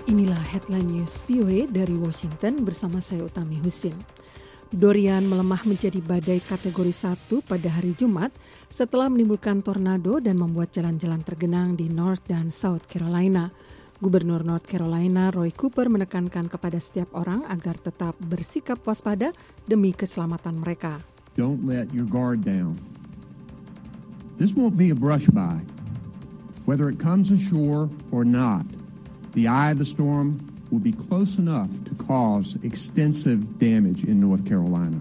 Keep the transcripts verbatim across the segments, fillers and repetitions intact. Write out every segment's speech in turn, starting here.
Inilah headline news V O A dari Washington bersama saya Utami Husin. Dorian melemah menjadi badai kategori satu pada hari Jumat setelah menimbulkan tornado dan membuat jalan-jalan tergenang di North dan South Carolina. Gubernur North Carolina Roy Cooper menekankan kepada setiap orang agar tetap bersikap waspada demi keselamatan mereka. Don't let your guard down. This won't be a brush by. Whether it comes ashore or not, the eye of the storm will be close enough to cause extensive damage in North Carolina.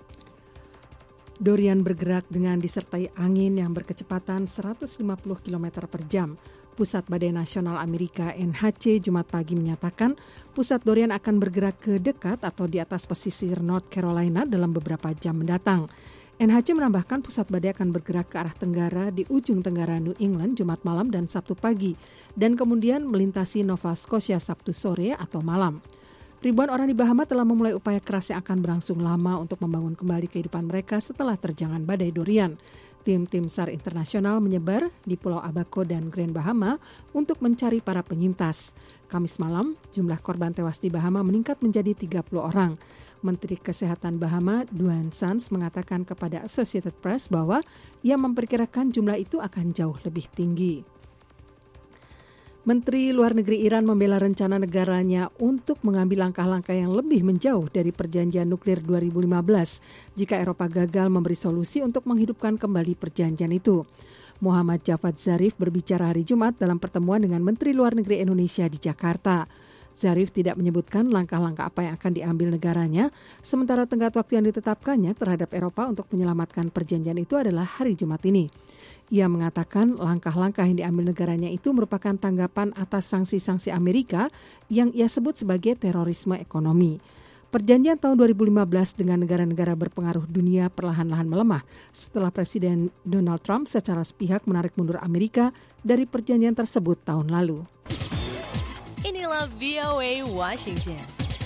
Dorian bergerak dengan disertai angin yang berkecepatan seratus lima puluh kilometer per jam. Pusat Badai Nasional Amerika N H C Jumat pagi menyatakan pusat Dorian akan bergerak ke dekat atau di atas pesisir North Carolina dalam beberapa jam mendatang. N H C menambahkan pusat badai akan bergerak ke arah tenggara di ujung tenggara New England Jumat malam dan Sabtu pagi dan kemudian melintasi Nova Scotia Sabtu sore atau malam. Ribuan orang di Bahama telah memulai upaya keras yang akan berlangsung lama untuk membangun kembali kehidupan mereka setelah terjangan badai Dorian. Tim-tim S A R internasional menyebar di Pulau Abaco dan Grand Bahama untuk mencari para penyintas. Kamis malam, jumlah korban tewas di Bahama meningkat menjadi tiga puluh orang. Menteri Kesehatan Bahama, Duane Sands, mengatakan kepada Associated Press bahwa ia memperkirakan jumlah itu akan jauh lebih tinggi. Menteri Luar Negeri Iran membela rencana negaranya untuk mengambil langkah-langkah yang lebih menjauh dari perjanjian nuklir dua ribu lima belas jika Eropa gagal memberi solusi untuk menghidupkan kembali perjanjian itu. Muhammad Javad Zarif berbicara hari Jumat dalam pertemuan dengan Menteri Luar Negeri Indonesia di Jakarta. Zarif tidak menyebutkan langkah-langkah apa yang akan diambil negaranya, sementara tenggat waktu yang ditetapkannya terhadap Eropa untuk menyelamatkan perjanjian itu adalah hari Jumat ini. Ia mengatakan langkah-langkah yang diambil negaranya itu merupakan tanggapan atas sanksi-sanksi Amerika yang ia sebut sebagai terorisme ekonomi. Perjanjian tahun dua ribu lima belas dengan negara-negara berpengaruh dunia perlahan-lahan melemah setelah Presiden Donald Trump secara sepihak menarik mundur Amerika dari perjanjian tersebut tahun lalu. Inilah V O A Washington.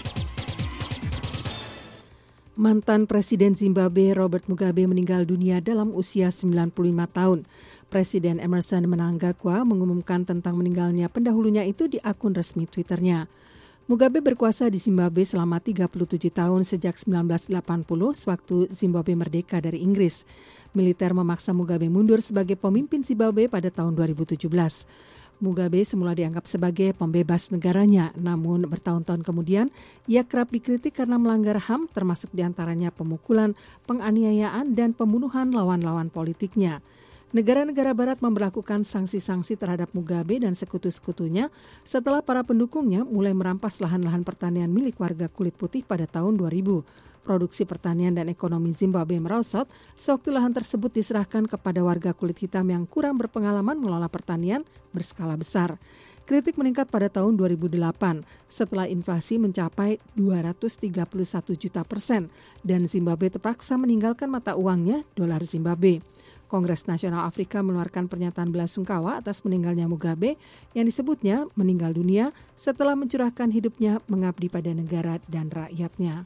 Mantan Presiden Zimbabwe Robert Mugabe meninggal dunia dalam usia sembilan puluh lima tahun. Presiden Emmerson Mnangagwa mengumumkan tentang meninggalnya pendahulunya itu di akun resmi Twitternya. Mugabe berkuasa di Zimbabwe selama tiga puluh tujuh tahun sejak sembilan belas delapan puluh sewaktu Zimbabwe merdeka dari Inggris. Militer memaksa Mugabe mundur sebagai pemimpin Zimbabwe pada tahun dua ribu tujuh belas. Mugabe semula dianggap sebagai pembebas negaranya, namun bertahun-tahun kemudian ia kerap dikritik karena melanggar H A M termasuk diantaranya pemukulan, penganiayaan, dan pembunuhan lawan-lawan politiknya. Negara-negara barat memberlakukan sanksi-sanksi terhadap Mugabe dan sekutu-sekutunya setelah para pendukungnya mulai merampas lahan-lahan pertanian milik warga kulit putih pada tahun dua ribu. Produksi pertanian dan ekonomi Zimbabwe merosot sewaktu lahan tersebut diserahkan kepada warga kulit hitam yang kurang berpengalaman mengelola pertanian berskala besar. Kritik meningkat pada tahun dua ribu delapan setelah inflasi mencapai dua ratus tiga puluh satu juta persen dan Zimbabwe terpaksa meninggalkan mata uangnya dolar Zimbabwe. Kongres Nasional Afrika mengeluarkan pernyataan belasungkawa atas meninggalnya Mugabe yang disebutnya meninggal dunia setelah mencurahkan hidupnya mengabdi pada negara dan rakyatnya.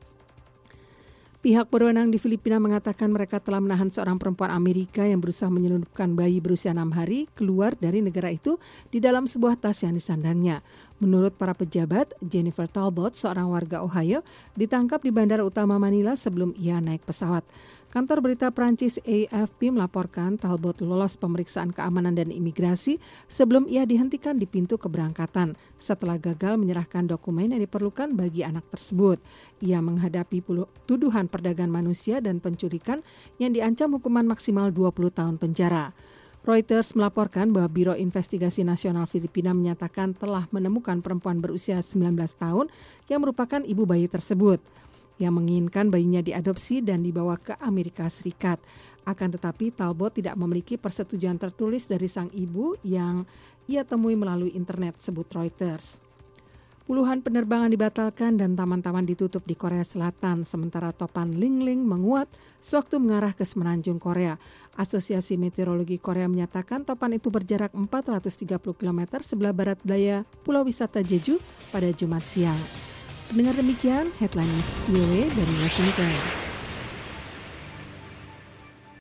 Pihak berwenang di Filipina mengatakan mereka telah menahan seorang perempuan Amerika yang berusaha menyelundupkan bayi berusia enam hari keluar dari negara itu di dalam sebuah tas yang disandangnya. Menurut para pejabat, Jennifer Talbot, seorang warga Ohio, ditangkap di Bandara Utama Manila sebelum ia naik pesawat. Kantor berita Prancis A F P melaporkan Talbot lolos pemeriksaan keamanan dan imigrasi sebelum ia dihentikan di pintu keberangkatan setelah gagal menyerahkan dokumen yang diperlukan bagi anak tersebut. Ia menghadapi tuduhan perdagangan manusia dan penculikan yang diancam hukuman maksimal dua puluh tahun penjara. Reuters melaporkan bahwa Biro Investigasi Nasional Filipina menyatakan telah menemukan perempuan berusia sembilan belas tahun yang merupakan ibu bayi tersebut. Yang menginginkan bayinya diadopsi dan dibawa ke Amerika Serikat. Akan tetapi Talbot tidak memiliki persetujuan tertulis dari sang ibu yang ia temui melalui internet, sebut Reuters. Puluhan penerbangan dibatalkan dan taman-taman ditutup di Korea Selatan, sementara topan Lingling menguat sewaktu mengarah ke semenanjung Korea. Asosiasi Meteorologi Korea menyatakan topan itu berjarak empat ratus tiga puluh kilometer sebelah barat daya Pulau Wisata Jeju pada Jumat siang. Dengar demikian, headline news V O A dari Washington.